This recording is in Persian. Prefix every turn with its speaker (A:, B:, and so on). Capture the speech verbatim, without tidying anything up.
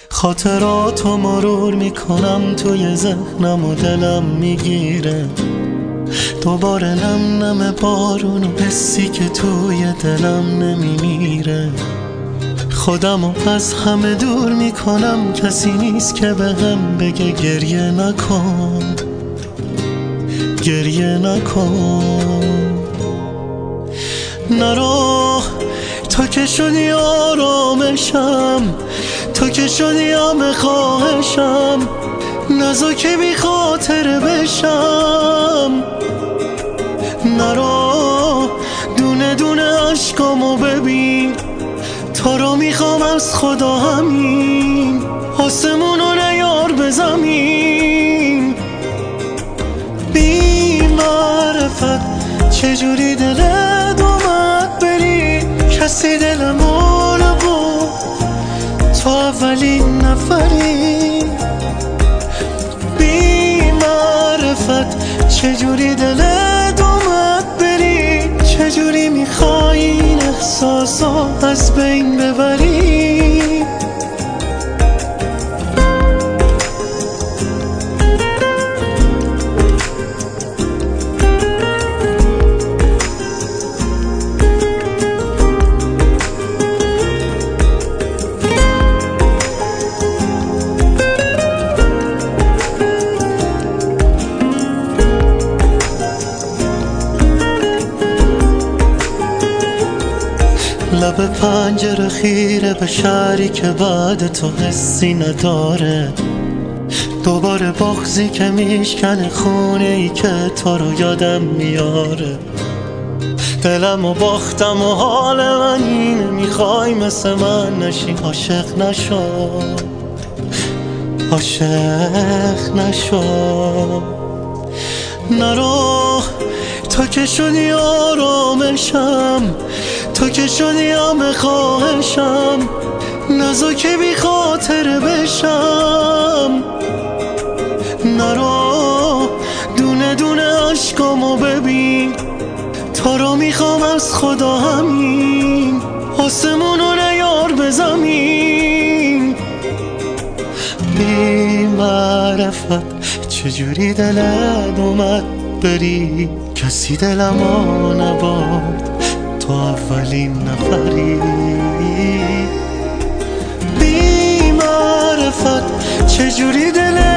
A: خاطراتو مرور میکنم توی ذهنم و دلم میگیره دوباره نم نم بارون و حسی که توی دلم نمیمیره. خودمو از همه دور میکنم، کسی نیست که بهم بگه گریه نکن گریه نکن. نرو تو که شدی آرامشم، تو که شدی همه خواهشم، نزا که بی خاطر بشم. نرو دونه دونه عشقامو ببین، تو رو میخوام از خدا همین، آسمونو نیار به زمین. بی معرفت چجوری دلت اومد بری، کسی دلمو نبود، تو اولین نفری. بی معرفت چجوری دلت اومد بری، چجوری میخوای این احساسا از بین ببری. لب پنجره خیره به شهری که بعد تو حسی نداره، دوباره بغضی که میشکنه خونه ای که تو رو یادم میاره. دلم و باختم و حال من اینه، میخوای مثل من نشی، عاشق نشو عاشق نشو. نرو تو که شدی آرامشم، تو که شدی همه خواهشم، نزا که بی خاطر بشم. نرو دونه دونه عشقامو ببین، تو رو میخوام از خدا همین، آسمونو نیار به زمین. بی معرفت چجوری دلت اومد بری، کسی دلمو نبرد، تو اولین نفری. بی معرفت چجوری دلت